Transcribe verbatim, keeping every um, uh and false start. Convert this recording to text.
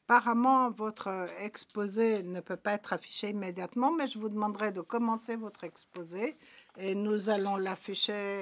Apparemment, votre, heu, exposé ne peut pas être affiché immédiatement, mais je vous demanderai de commencer votre exposé et nous allons l'afficher